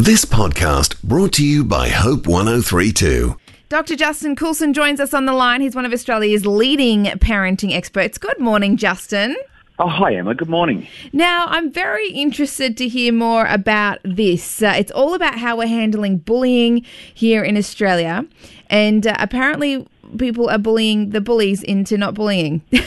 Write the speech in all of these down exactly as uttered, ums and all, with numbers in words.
This podcast brought to you by Hope one oh three point two. Doctor Justin Coulson joins us on the line. He's one of Australia's leading parenting experts. Good morning, Justin. Oh, hi, Emma. Good morning. Now, I'm very interested to hear more about this. Uh, it's all about how we're handling bullying here in Australia. And uh, apparently people are bullying the bullies into not bullying. Talk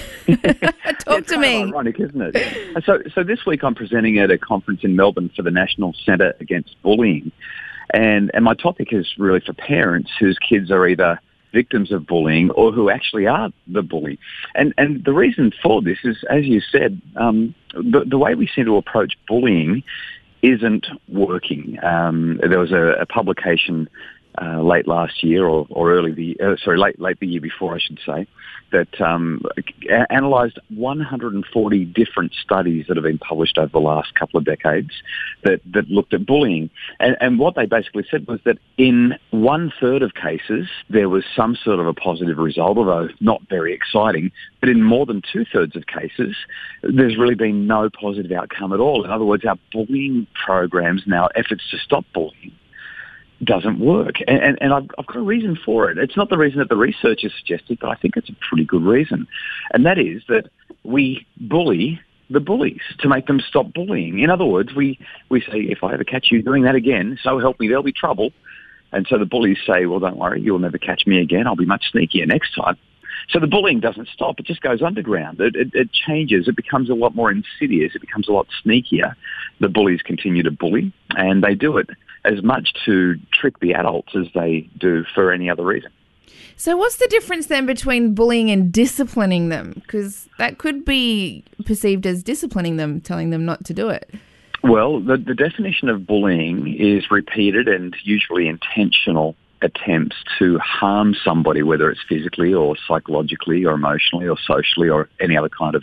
it's to me. Kind of ironic, isn't it? And so, so this week I'm presenting at a conference in Melbourne for the National Centre Against Bullying. And, and my topic is really for parents whose kids are either victims of bullying or who actually are the bully. And and the reason for this is, as you said, um, the, the way we seem to approach bullying isn't working. Um, there was a, a publication uh, late last year or, or early the uh, sorry late late the year before, I should say, that um, a- analysed one hundred forty different studies that have been published over the last couple of decades that, that looked at bullying. And, and what they basically said was that in one third of cases, there was some sort of a positive result, although not very exciting. But in more than two thirds of cases, there's really been no positive outcome at all. In other words, our bullying programs and our efforts to stop bullying doesn't work. And, and, and I've, I've got a reason for it. It's not the reason that the research has suggested, but I think it's a pretty good reason. And that is that we bully the bullies to make them stop bullying. In other words, we, we say, if I ever catch you doing that again, so help me, there'll be trouble. And so the bullies say, well, don't worry, you'll never catch me again. I'll be much sneakier next time. So the bullying doesn't stop. It just goes underground. It, it, it changes. It becomes a lot more insidious. It becomes a lot sneakier. The bullies continue to bully, and they do it as much to trick the adults as they do for any other reason. So what's the difference then between bullying and disciplining them? Because that could be perceived as disciplining them, telling them not to do it. Well, the, the definition of bullying is repeated and usually intentional attempts to harm somebody, whether it's physically or psychologically or emotionally or socially or any other kind of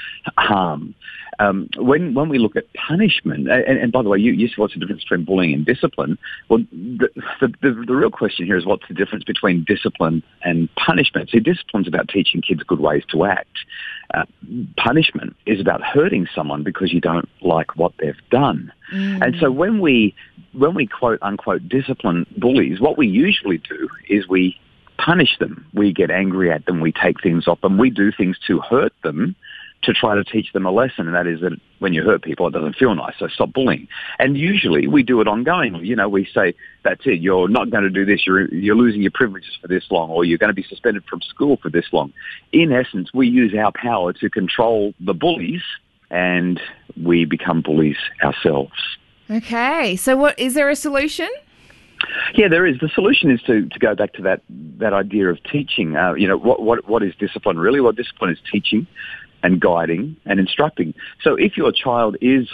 harm. Um, when when we look at punishment, and, and by the way, you, you said what's the difference between bullying and discipline? Well, the, the, the, the real question here is what's the difference between discipline and punishment? See, discipline's about teaching kids good ways to act. Uh, punishment is about hurting someone because you don't like what they've done. Mm. And so when we when we quote unquote discipline bullies, what we usually do is we punish them. We get angry at them. We take things off them. We do things to hurt them, to try to teach them a lesson, and that is that when you hurt people, it doesn't feel nice, so stop bullying. And usually we do it ongoingly. You know, we say, that's it, you're not going to do this, you're, you're losing your privileges for this long, or you're going to be suspended from school for this long. In essence, we use our power to control the bullies, and we become bullies ourselves. Okay, so what is there a solution? Yeah, there is. The solution is to, to go back to that, that idea of teaching. Uh, you know, what, what what is discipline really? Well, discipline is teaching and guiding and instructing. So if your child is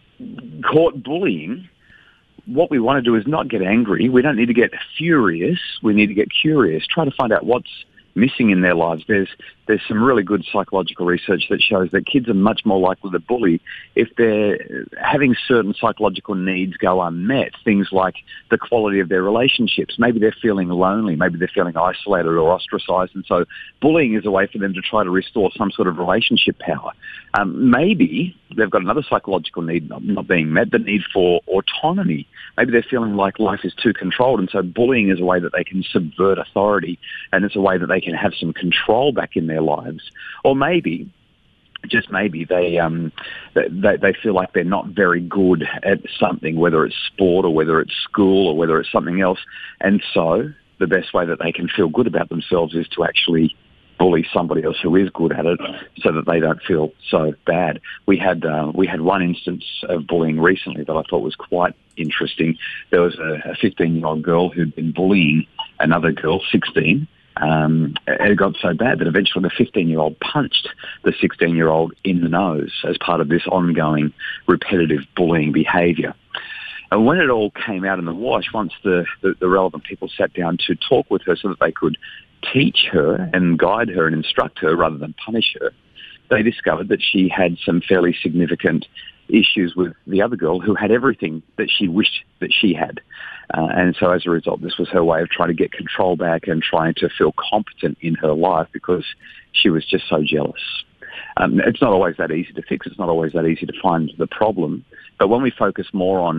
caught bullying, what we want to do is not get angry. We don't need to get furious. We need to get curious. Try to find out what's missing in their lives. There's there's some really good psychological research that shows that kids are much more likely to bully if they're having certain psychological needs go unmet. Things like the quality of their relationships. Maybe they're feeling lonely. Maybe they're feeling isolated or ostracized. And so bullying is a way for them to try to restore some sort of relationship power. Um, maybe they've got another psychological need not, not being met, the need for autonomy. Maybe they're feeling like life is too controlled. And so bullying is a way that they can subvert authority, and it's a way that they can have some control back in their lives. Or maybe, just maybe, they um they, they feel like they're not very good at something, whether it's sport or whether it's school or whether it's something else. And so the best way that they can feel good about themselves is to actually bully somebody else who is good at it, so that they don't feel so bad. We had uh, we had one instance of bullying recently that I thought was quite interesting. There was a fifteen-year-old girl who'd been bullying another girl, sixteen. Um, it got so bad that eventually the fifteen-year-old punched the sixteen-year-old in the nose as part of this ongoing repetitive bullying behaviour. And when it all came out in the wash, once the, the, the relevant people sat down to talk with her so that they could teach her and guide her and instruct her rather than punish her, they discovered that she had some fairly significant issues with the other girl who had everything that she wished that she had. Uh, and so as a result, this was her way of trying to get control back and trying to feel competent in her life because she was just so jealous. Um, it's not always that easy to fix. It's not always that easy to find the problem. But when we focus more on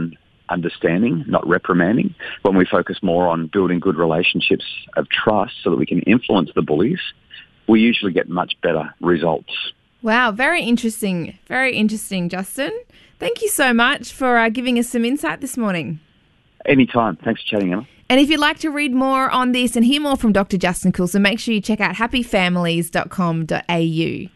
understanding, not reprimanding, when we focus more on building good relationships of trust so that we can influence the bullies, we usually get much better results. Wow, very interesting. Very interesting, Justin. Thank you so much for uh, giving us some insight this morning. Anytime. Thanks for chatting, Emma. And if you'd like to read more on this and hear more from Doctor Justin Coulson, make sure you check out happy families dot com dot a u.